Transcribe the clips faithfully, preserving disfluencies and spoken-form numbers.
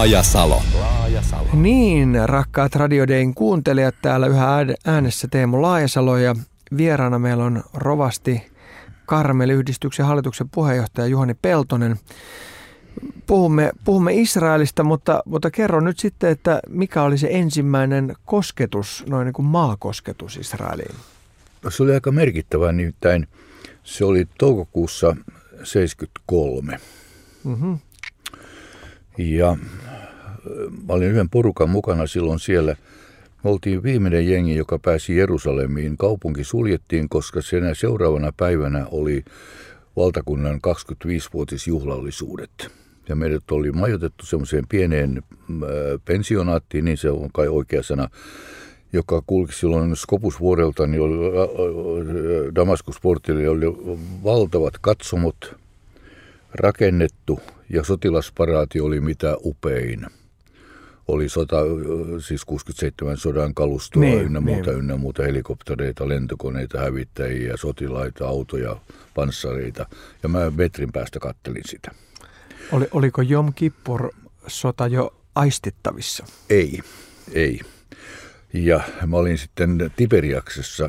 Laajasalo. Niin, rakkaat Radio Dayn kuuntelijat, täällä yhä äänessä Teemu Laajasalo ja vieraana meillä on rovasti Karmel-yhdistyksen hallituksen puheenjohtaja Juhani Peltonen. Puhumme, puhumme Israelista, mutta, mutta kerro nyt sitten, että mikä oli se ensimmäinen kosketus, noin niin kuin maakosketus Israeliin? Se oli aika merkittävä, nimittäin se oli toukokuussa seitsemänkymmentäkolme. Mm-hmm. Ja mä olin yhden porukan mukana silloin siellä. Me oltiin viimeinen jengi, joka pääsi Jerusalemiin. Kaupunki suljettiin, koska senä seuraavana päivänä oli valtakunnan kaksikymmentäviisivuotisjuhlallisuudet. Ja meidät oli majoitettu semmoiseen pieneen pensionaattiin, niin se on kai oikea sana, joka kulki silloin Skopusvuorelta, niin oli Damaskusportilla oli valtavat katsomot rakennettu ja sotilasparaati oli mitä upein. Oli sota, siis kuusikymmentäseitsemän sodan kalustoa niin, ynnä muuta, niin. ynnä muuta, helikoptereita, lentokoneita, hävittäjiä, sotilaita, autoja, panssareita. Ja mä metrin päästä kattelin sitä. Oli, oliko Jom Kippur-sota jo aistittavissa? Ei, ei. Ja mä olin sitten Tiberiaksessa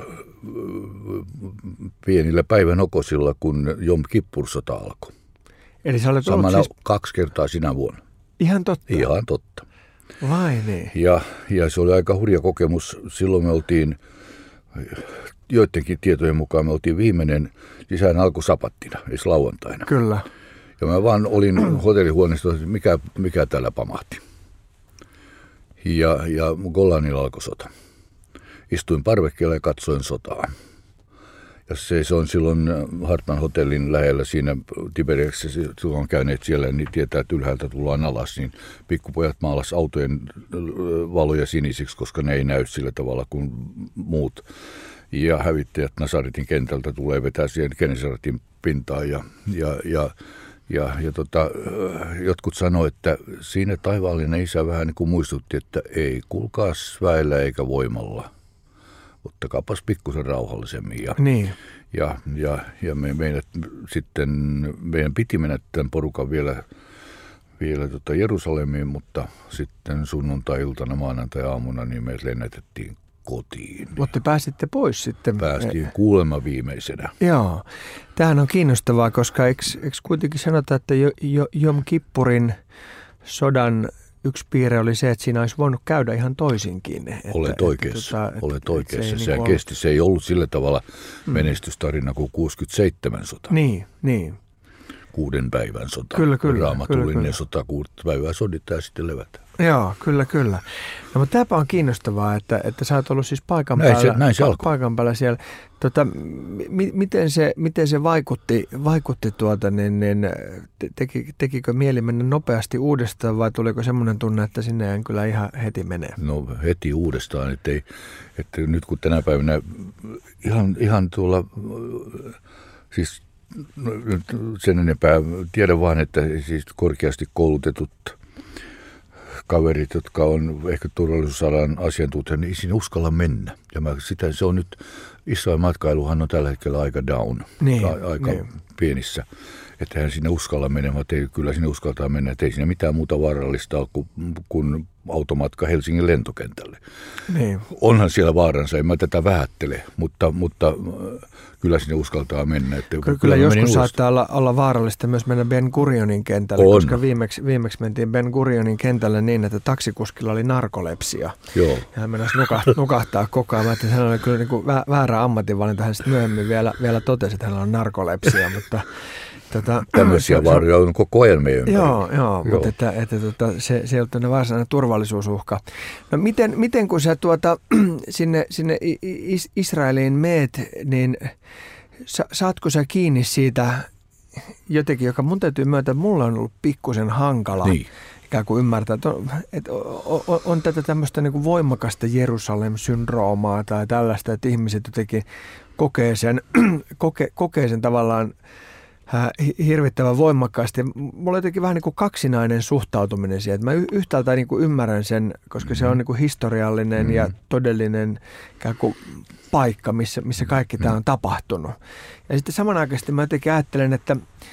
pienillä päivänokosilla, kun Jom Kippur-sota alkoi. Eli sä olet samana ollut siis kaksi kertaa sinä vuonna. Ihan totta? Ihan totta. Vai niin? Ja, ja se oli aika hurja kokemus. Silloin me oltiin, joidenkin tietojen mukaan me oltiin viimeinen, sisään alkoi sapattina, ei lauantaina. Kyllä. Ja mä vaan olin hotellihuoneessa, että mikä, mikä täällä pamahti. Ja, ja Golanilla alkoi sota. Istuin parvekkeella ja katsoin sotaa. Ja se, se on silloin Hartman hotellin lähellä siinä Tiberiaksessa, silloin on käyneet siellä, niin tietää, että ylhäältä tullaan alas, niin pikkupojat maalas autojen valoja sinisiksi, koska ne ei näy sillä tavalla kuin muut. Ja hävittäjät Nasaritin kentältä tulee vetää siihen Genesaratin pintaan ja, ja, ja, ja, ja tota, jotkut sanoi, että siinä taivaallinen isä vähän niin kuin muistutti, että ei kuulkaas väellä eikä voimalla. Ottakaapas pikkusen rauhallisemmin. Ja, niin. ja, ja, ja me, meidät, sitten, meidän piti mennä tämän porukan vielä, vielä tota Jerusalemiin, mutta sitten sunnuntai-iltana, maanantai-aamuna, niin meidät lennätettiin kotiin. Mutta pääsitte pois sitten? Päästiin kuulemma viimeisenä. Joo. Tämähän on kiinnostavaa, koska eikö, eikö kuitenkin sanota, että jo, jo, Jom Kippurin sodan yksi piirre oli se, että siinä olisi voinut käydä ihan toisinkin. Että, olet oikeassa, että, olet että, oikeassa. Että se, se, niin kesti, se ei ollut sillä tavalla menestystarina kuin kuusikymmentäseitsemän sota. Niin, niin. Kuuden päivän sota. Kyllä, kyllä. Raamatullinen kyllä, kyllä. sota, kuusi päivää soditaan ja sitten levätään. Joo, kyllä, kyllä. No, mutta tämäpä on kiinnostavaa, että, että sä oot ollut siis paikan näin päällä, se, näin se pa- paikan päällä siellä. Tota, mi- miten, se, miten se vaikutti, vaikutti tuota, niin, niin teki, tekikö mieli mennä nopeasti uudestaan vai tuliko semmoinen tunne, että sinne en kyllä ihan heti mene? No heti uudestaan, että, ei, että nyt kun tänä päivänä ihan, ihan tuolla, siis sen enempää tiedän vaan, että siis korkeasti koulutetut kaverit, jotka on ehkä turvallisuusalan asiantuntijat, niin ei sinne uskalla mennä. Ja mä, sitä, se on nyt, Israelin matkailuhan on tällä hetkellä aika down, niin, a, aika niin. pienissä. Että hän sinne uskalla mennä, mutta ei, kyllä sinne uskaltaa mennä, että ei siinä mitään muuta vaarallista ole kuin, kuin automatka Helsingin lentokentälle. Niin. Onhan siellä vaaransa, en mä tätä vähättele, mutta, mutta kyllä sinne uskaltaa mennä. Että kyllä, kyllä joskus saattaa olla, olla vaarallista myös mennä Ben Gurionin kentälle, on. Koska viimeksi, viimeksi mentiin Ben Gurionin kentälle niin, että taksikuskilla oli narkolepsia. Joo. Ja hän mennäisi nukahtaa, nukahtaa koko ajan. Mä että hän oli kyllä niin kuin väärä ammatinvalinta. Hän sitten myöhemmin vielä, vielä totesi, että hänellä on narkolepsia, mutta Tota, tämmöisiä vaaroja on koko ajan meidän ympäri. Joo, joo, joo. Mutta että, että, että se, se ei ole varsinainen turvallisuusuhka. No miten, miten kun sä tuota, sinne, sinne Israeliin meet, niin sa, saatko sä kiinni siitä jotenkin, joka mun täytyy myöntää, että mulla on ollut pikkusen hankala niin. ikään kuin ymmärtää, että on, että on, on tätä tämmöistä niin kuin voimakasta Jerusalem-syndroomaa tai tällaista, että ihmiset jotenkin kokee sen, koke, kokee sen tavallaan hirvittävän voimakkaasti. Mulla on jotenkin vähän niin kuin kaksinainen suhtautuminen siihen. Mä yhtäältä niin kuin ymmärrän sen, koska se on niin kuin historiallinen mm-hmm. ja todellinen ikään kuin paikka, missä, missä kaikki mm-hmm. tämä on tapahtunut. Ja sitten samanaikaisesti mä jotenkin ajattelen, että,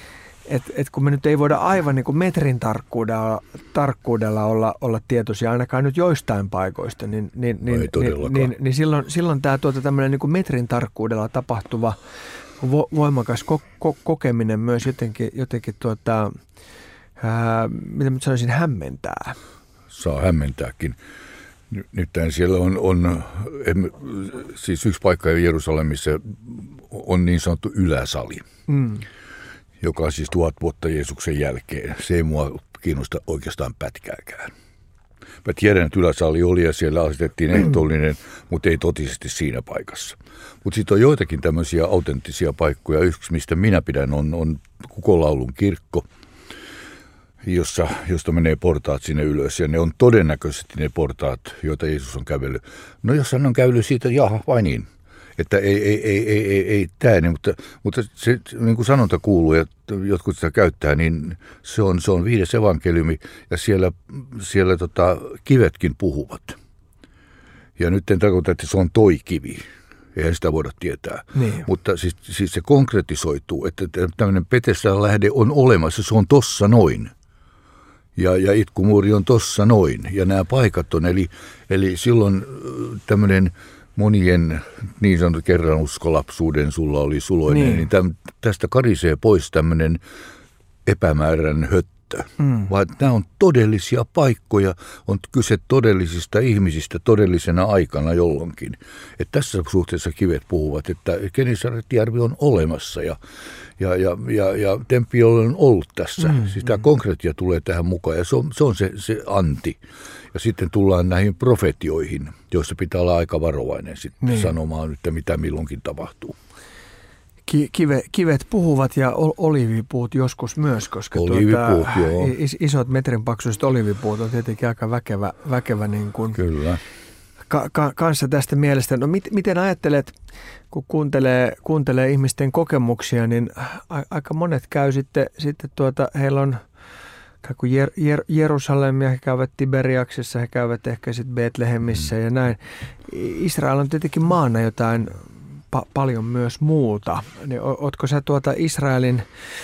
että et kun me nyt ei voida aivan niin kuin metrin tarkkuudella, tarkkuudella olla, olla tietoisia ainakaan nyt joistain paikoista, niin, niin, niin, niin, niin, niin silloin, silloin tämä tuota tämmöinen niin kuin metrin tarkkuudella tapahtuva vo, voimakas ko, ko, kokeminen myös jotenkin, jotenkin tuota, ää, mitä mä sanoisin, hämmentää. Saa hämmentääkin. Nyt siellä on, on siis yksi paikka Jerusalemissa on niin sanottu yläsali, mm. joka on siis tuhat vuotta Jeesuksen jälkeen. Se ei mua kiinnosta oikeastaan pätkääkään. Mä tiedän, että yläsali oli ja siellä asetettiin ehtoollinen, mm. mutta ei totisesti siinä paikassa. Mutta sitten on joitakin tämmöisiä autenttisia paikkoja. Yksi, mistä minä pidän, on, on Kukolaulun kirkko, jossa, josta menee portaat sinne ylös, ja ne on todennäköisesti ne portaat, joita Jeesus on kävellyt. No jos hän on kävellyt siitä, jaha, vai niin, että ei, ei, ei, ei, ei, ei tämä, niin, mutta, mutta se, niin kuin sanonta kuuluu, ja jotkut sitä käyttää, niin se on, se on viides evankeliumi, ja siellä, siellä tota, kivetkin puhuvat. Ja nyt en tarkoita, että se on toi kivi. Eihän sitä voida tietää. Niin. Mutta siis, siis se konkretisoituu, että tämmöinen Betesdan lähde on olemassa, se on tossa noin. Ja, ja itkumuuri on tossa noin. Ja nämä paikat on, eli, eli silloin tämmöinen monien niin sanottu kerran uskolapsuuden sulla oli suloinen, niin, niin täm, tästä karisee pois tämmöinen epämääräinen höttö. Mm. Vaan nämä on todellisia paikkoja, on kyse todellisista ihmisistä todellisena aikana jolloinkin. Et tässä suhteessa kivet puhuvat, että Genesaretjärvi on olemassa ja, ja, ja, ja, ja Temppiolle on ollut tässä. Mm. Siis tämä konkreettia tulee tähän mukaan ja se on se, on se, se anti. Ja sitten tullaan näihin profetioihin, joissa pitää olla aika varovainen sitten niin. sanomaan, että mitä milloinkin tapahtuu. Kive, kivet puhuvat ja oliivipuut joskus myös, koska tuota, is, isot metrin paksuiset oliivipuut on tietenkin aika väkevä, väkevä niin kuin Kyllä. Ka, ka, kanssa tästä mielestä. No mit, miten ajattelet, kun kuuntelee, kuuntelee ihmisten kokemuksia, niin a, aika monet käy sitten, sitten tuota, heillä on kuin Jer, Jer, Jerusalemia, he käyvät Tiberiaksessa, he käyvät ehkä sitten Betlehemissä mm. ja näin. Israel on tietenkin maana jotain Pa- paljon myös muuta. Niin ootko sä tuota Israelin,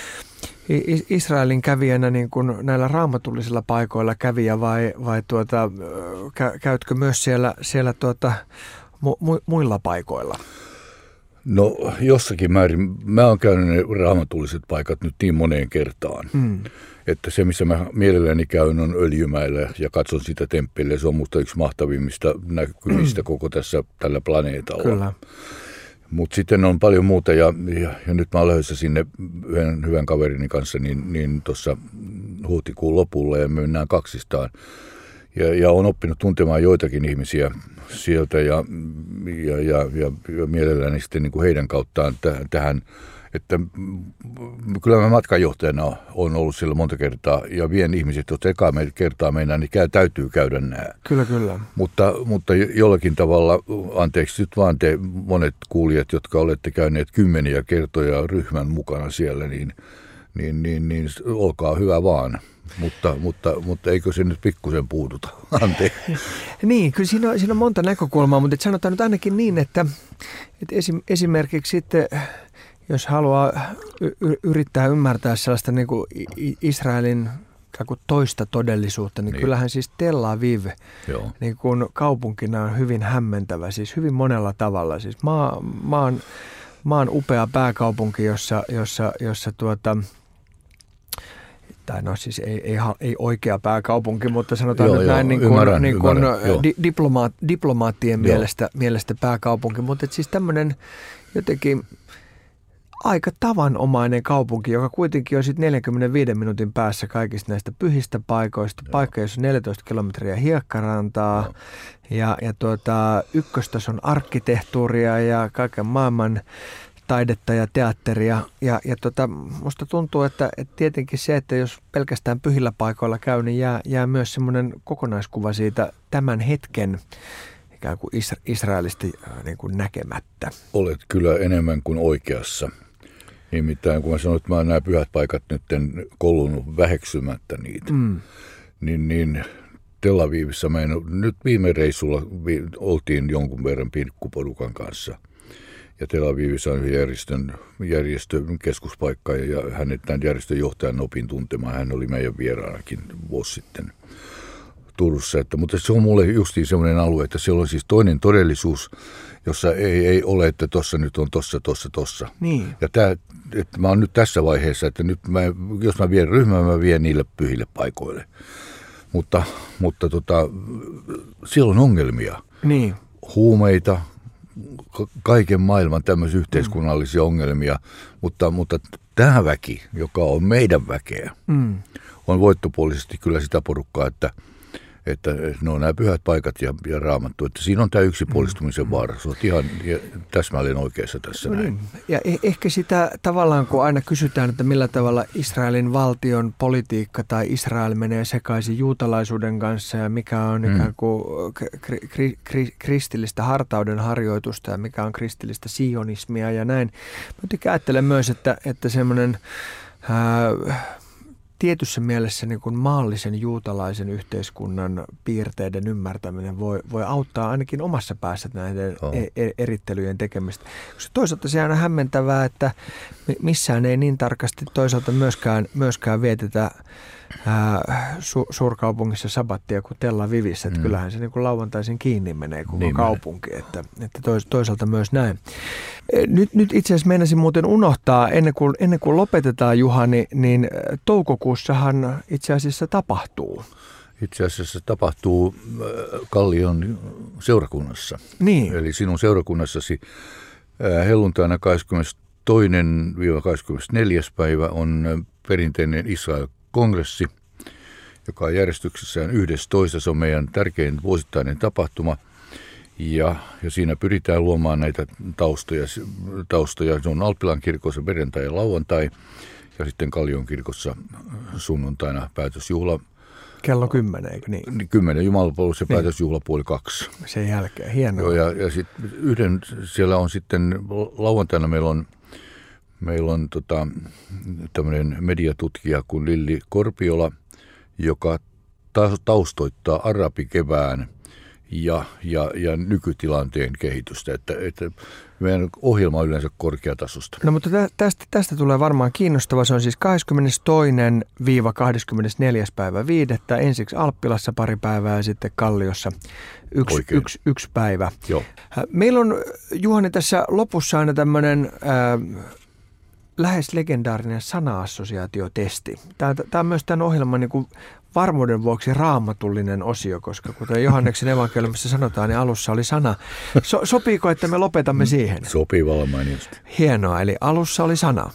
Israelin kävijänä niin kuin näillä raamatullisilla paikoilla kävijä vai, vai tuota, kä- käytkö myös siellä, siellä tuota, mu- muilla paikoilla? No jossakin määrin. Mä oon käynyt ne raamatulliset paikat nyt niin moneen kertaan. Hmm. Että se, missä mä mielelläni käyn, on Öljymäellä ja katson sitä temppeliä. Se on musta yksi mahtavimmista näkymistä koko tässä tällä planeetalla. Kyllä. Mutta sitten on paljon muuta ja, ja, ja nyt mä olen löydössä sinne yhden hyvän kaverini kanssa niin, niin tuossa huhtikuun lopulla ja me mennään kaksistaan. Ja, ja olen oppinut tuntemaan joitakin ihmisiä sieltä ja, ja, ja, ja, ja mielelläni sitten niin kuin heidän kauttaan täh, tähän, että kyllä mä matkanjohtajana olen ollut siellä monta kertaa ja vien ihmiset, jotka ekaa kertaa mennään, niin käy, täytyy käydä nämä. Kyllä, kyllä. Mutta, mutta jollakin tavalla, anteeksi nyt vaan te monet kuulijat, jotka olette käyneet kymmeniä kertoja ryhmän mukana siellä, niin, niin, niin, niin olkaa hyvä vaan. Mutta, mutta, mutta eikö se nyt pikkusen puuduta? Anteeksi. Niin, kyllä siinä on, siinä on monta näkökulmaa, mutta sanotaan nyt ainakin niin, että, että esim, esimerkiksi sitten jos haluaa y- yrittää ymmärtää sellaista niin kuin Israelin toista todellisuutta, niin, niin kyllähän siis Tel Aviv niin kuin kaupunkina on hyvin hämmentävä, siis hyvin monella tavalla. Siis maa, maan, maan upea pääkaupunki, jossa, jossa, jossa tuota, tai no siis ei, ei, ei oikea pääkaupunki, mutta sanotaan joo, nyt joo, näin niin kuin, ymmärrän, niin kuin di, diplomaat, diplomaattien mielestä, mielestä pääkaupunki, mutta siis tämmöinen jotenkin aika tavanomainen kaupunki, joka kuitenkin on sitten neljänkymmenenviiden minuutin päässä kaikista näistä pyhistä paikoista. Joo. Paikka, jossa on neljätoista kilometriä hiekkarantaa Joo. ja, ja tuota, ykköstason arkkitehtuuria ja kaiken maailman taidetta ja teatteria. Ja, ja tota, musta tuntuu, että, että tietenkin se, että jos pelkästään pyhillä paikoilla käy, niin jää, jää myös semmoinen kokonaiskuva siitä tämän hetken ikään kuin Israelista niin kuin näkemättä. Olet kyllä enemmän kuin oikeassa. Nimittäin kun mä sanoin, että mä oon nämä pyhät paikat nyt kolunut väheksymättä niitä, mm. niin, niin Tel Avivissa mä en, nyt viime reissulla vi, oltiin jonkun verran pikkuporukan kanssa. Ja Tel Avivissa on järjestön, järjestön keskuspaikka ja hänet tämän järjestön johtajan opin tuntemaan. Hän oli meidän vieraanakin vuosi sitten Turussa. Että, mutta se on mulle justiin semmoinen alue, että siellä on siis toinen todellisuus, jossa ei, ei ole, että tuossa nyt on tossa, tossa, tossa. Niin. Ja tää, että mä oon nyt tässä vaiheessa, että nyt mä, jos mä vien ryhmää, mä vien niille pyhille paikoille. Mutta, mutta tota, siellä on ongelmia. Niin. Huumeita, kaiken maailman tämmöisiä yhteiskunnallisia mm. ongelmia, mutta, mutta tämä väki, joka on meidän väkeä, mm. on voittopuolisesti kyllä sitä porukkaa, että, että ne on nämä pyhät paikat ja, ja Raamattu. Että siinä on tämä yksipuolistumisen mm. vaara. Se on ihan täsmälleen oikeassa tässä no näin. Niin. Ja eh- ehkä sitä tavallaan, kun aina kysytään, että millä tavalla Israelin valtion politiikka tai Israel menee sekaisin juutalaisuuden kanssa ja mikä on mm. ikään kuin kri- kri- kri- kristillistä hartauden harjoitusta ja mikä on kristillistä sionismia ja näin. Mutta ajattelen myös, että, että semmoinen Ää, tietyssä mielessä niin kuin maallisen juutalaisen yhteiskunnan piirteiden ymmärtäminen voi, voi auttaa ainakin omassa päässä näiden oh. e- erittelyjen tekemistä. Toisaalta se on hämmentävää, että missään ei niin tarkasti toisaalta myöskään, myöskään vietetä ää, su- suurkaupungissa sabattia kuin Tel Avivissä. Että mm. kyllähän se niin kuin lauantaisin kiinni menee koko niin kaupunki, että, että tois- toisaalta myös näin. Nyt, nyt itse asiassa meinasin muuten unohtaa, ennen kuin, ennen kuin lopetetaan Juhani, niin toukokuussahan itse asiassa tapahtuu. Itse asiassa tapahtuu Kallion seurakunnassa. Niin. Eli sinun seurakunnassasi helluntaina kahdeskymmenestoinen kahdeskymmenesneljäs päivä on perinteinen Israel-kongressi, joka on järjestyksessään yhdestoista. Se on meidän tärkein vuosittainen tapahtuma. Ja, ja siinä pyritään luomaan näitä taustoja. taustoja. Se on Alppilan kirkossa perjantai ja lauantai ja sitten Kallion kirkossa sunnuntaina päätösjuhla. Kello kymmenen, eikö niin? Kymmenen, jumalapalvelus ja niin. Päätösjuhla puoli kaksi. Sen jälkeen, hienoa. Joo, ja, ja sitten yhden, siellä on sitten lauantaina meillä on, meillä on tota, tämmöinen mediatutkija kuin Lilli Korpiola, joka taustoittaa arabikevään Ja, ja, ja nykytilanteen kehitystä, että, että meidän ohjelma on yleensä korkeatasosta. No mutta tästä, tästä tulee varmaan kiinnostava. Se on siis kahdeskymmenestoinen kahdeskymmenesneljäs päivä viidettä. Ensiksi Alppilassa pari päivää ja sitten Kalliossa yksi, yksi, yksi päivä. Joo. Meillä on, Juhani, tässä lopussa aina tämmöinen äh, lähes legendaarinen sana-assosiaatiotesti. Tämä, tämä on myös tämän ohjelman niin kuin varmuuden vuoksi raamatullinen osio, koska kuten Johanneksen evankeliumissa sanotaan, niin alussa oli sana. So, sopiiko, että me lopetamme siihen? Sopii vallan mainiosti. Hienoa, eli alussa oli sana.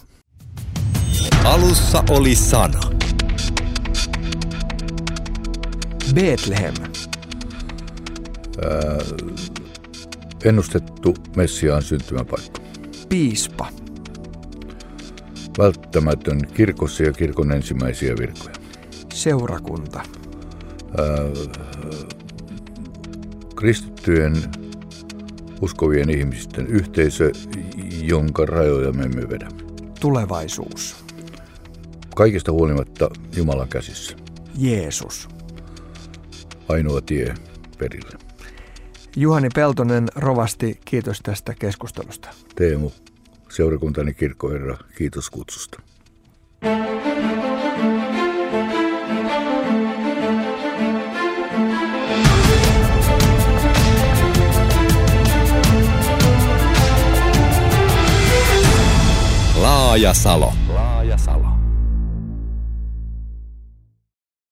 Alussa oli sana. Betlehem. Ää, ennustettu Messiaan syntymäpaikka. Piispa. Välttämätön kirkossa ja kirkon ensimmäisiä virkoja. Seurakunta. Ää, kristittyjen uskovien ihmisten yhteisö, jonka rajoja me emme vedä. Tulevaisuus. Kaikesta huolimatta Jumalan käsissä. Jeesus. Ainoa tie perille. Juhani Peltonen, rovasti, kiitos tästä keskustelusta. Teemu, seurakuntani kirkkoherra, kiitos kutsusta. Laajasalo.